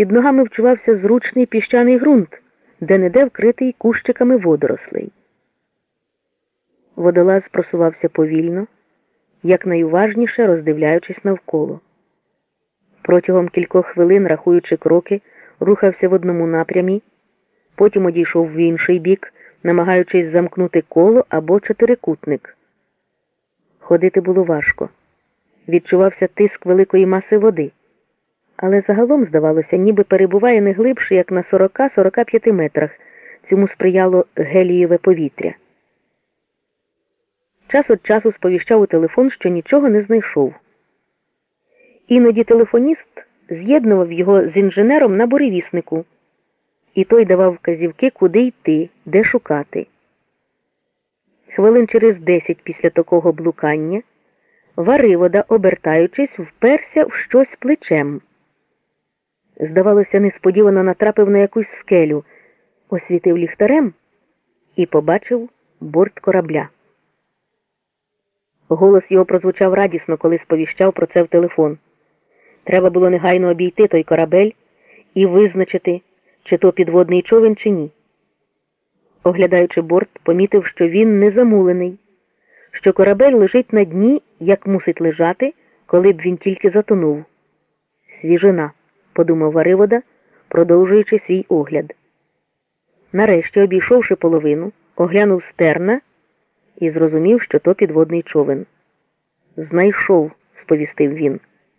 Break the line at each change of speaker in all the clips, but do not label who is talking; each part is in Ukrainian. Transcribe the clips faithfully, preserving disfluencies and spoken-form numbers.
Під ногами вчувався зручний піщаний ґрунт, де-не-де вкритий кущиками водорослей. Водолаз просувався повільно, якнайуважніше роздивляючись навколо. Протягом кількох хвилин, рахуючи кроки, рухався в одному напрямі, потім одійшов в інший бік, намагаючись замкнути коло або чотирикутник. Ходити було важко. Відчувався тиск великої маси води. Але загалом, здавалося, ніби перебуває не глибше, як на сорока-сорока п'яти метрах. Цьому сприяло гелієве повітря. Час від часу сповіщав у телефон, що нічого не знайшов. Іноді телефоніст з'єднував його з інженером на буревіснику, і той давав вказівки, куди йти, де шукати. Хвилин через десять після такого блукання Варивода, обертаючись, вперся в щось плечем. Здавалося, несподівано натрапив на якусь скелю, освітив ліхтарем і побачив борт корабля. Голос його прозвучав радісно, коли сповіщав про це в телефон. Треба було негайно обійти той корабель і визначити, чи то підводний човен, чи ні. Оглядаючи борт, помітив, що він не замулений, що корабель лежить на дні, як мусить лежати, коли б він тільки затонув. «Свіжина», – подумав Варивода, продовжуючи свій огляд. Нарешті, обійшовши половину, оглянув стерна і зрозумів, що то підводний човен. «Знайшов», – сповістив він.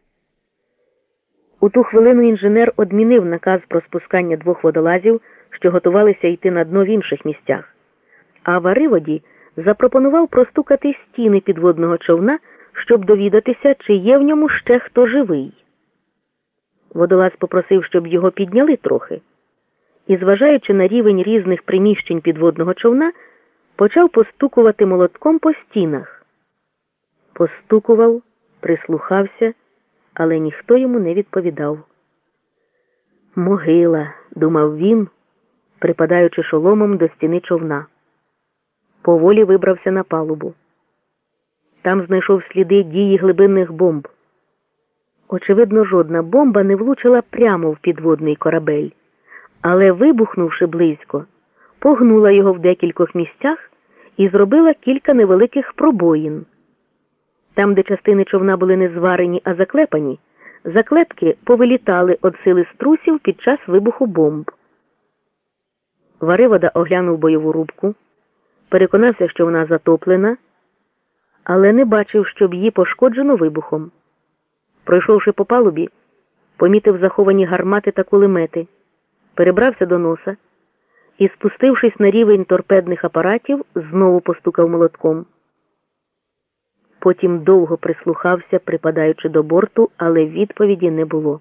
У ту хвилину інженер одмінив наказ про спускання двох водолазів, що готувалися йти на дно в інших місцях, а Вариводі запропонував простукати стіни підводного човна, щоб довідатися, чи є в ньому ще хто живий. Водолаз попросив, щоб його підняли трохи, і, зважаючи на рівень різних приміщень підводного човна, почав постукувати молотком по стінах. Постукував, прислухався, але ніхто йому не відповідав. «Могила», – думав він, припадаючи шоломом до стіни човна. Поволі вибрався на палубу. Там знайшов сліди дії глибинних бомб. Очевидно, жодна бомба не влучила прямо в підводний корабель, але, вибухнувши близько, погнула його в декількох місцях і зробила кілька невеликих пробоїн. Там, де частини човна були не зварені, а заклепані, заклепки повилітали від сили струсів під час вибуху бомб. Варивода оглянув бойову рубку, переконався, що вона затоплена, але не бачив, щоб її пошкоджено вибухом. Пройшовши по палубі, помітив заховані гармати та кулемети, перебрався до носа і, спустившись на рівень торпедних апаратів, знову постукав молотком. Потім довго прислухався, припадаючи до борту, але відповіді не було.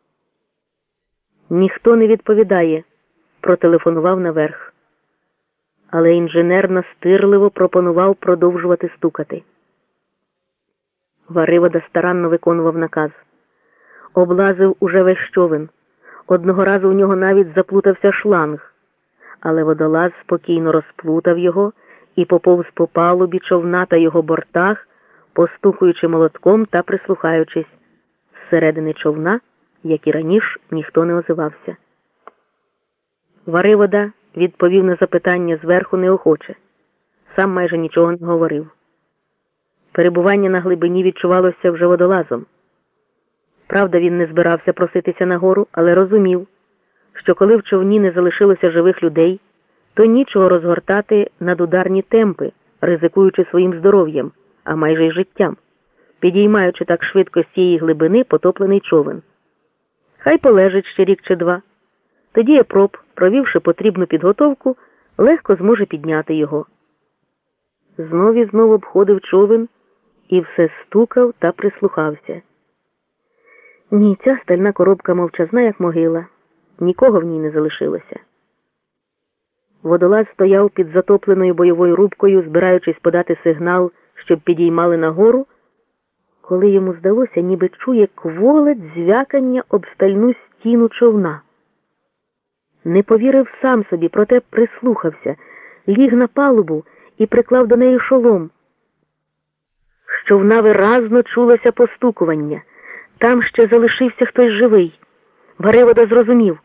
«Ніхто не відповідає», – протелефонував наверх. Але інженер настирливо пропонував продовжувати стукати. Варивода старанно виконував наказ. Облазив уже весь човен. Одного разу у нього навіть заплутався шланг. Але водолаз спокійно розплутав його і поповз по палубі човна та його бортах, постукуючи молотком та прислухаючись. Зсередини човна, як і раніше, ніхто не озивався. Варивода відповів на запитання зверху неохоче. Сам майже нічого не говорив. Перебування на глибині відчувалося вже водолазом. Правда, він не збирався проситися нагору, але розумів, що коли в човні не залишилося живих людей, то нічого розгортати надударні темпи, ризикуючи своїм здоров'ям, а майже й життям, підіймаючи так швидко з цієї глибини потоплений човен. Хай полежить ще рік чи два. Тоді Епроб, провівши потрібну підготовку, легко зможе підняти його. Знов і знов обходив човен і все стукав та прислухався. Ні, ця стальна коробка мовчазна, як могила. Нікого в ній не залишилося. Водолаз стояв під затопленою бойовою рубкою, збираючись подати сигнал, щоб підіймали нагору, коли йому здалося, ніби чує кволе дзвякання об стальну стіну човна. Не повірив сам собі, проте прислухався, ліг на палубу і приклав до неї шолом. З човна виразно чулося постукування. Там ще залишився хтось живий. Варивода зрозумів.